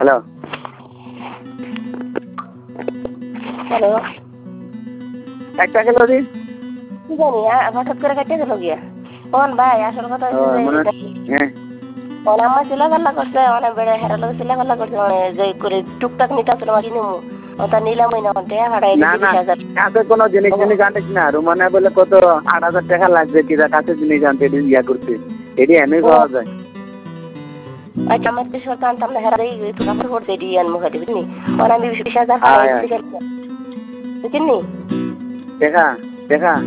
hello hello একটা গেল দিন কি জানি হঠাৎ করে কেটে গেল গিয়া কোন ভাই আসল কথা হচ্ছে যে আমার সিলাগাল্লা করছে অনেক বেড়ে হেরালো সিলাগাল্লা করছে যে করে টুকটাক নিতে আসলে কিনে ওটা নিলামই না ওটা ভাড়াই না না কাছে কোনো জিনিস আনিস না রুমানে বলে কত 8,000 টাকা লাগবে কিরা কাছে জিনিস আনতে ইয়া করতে এটি এনেই পাওয়া যায় আচ্ছা আমার তো সরকার আনতাম না হেরাই একটু কাপড় পড়তে এটি আনবো খাটি বুঝলি ওরা আমি 20,000 ভাড়াই দিচ্ছি বুঝলি দেখা দেখা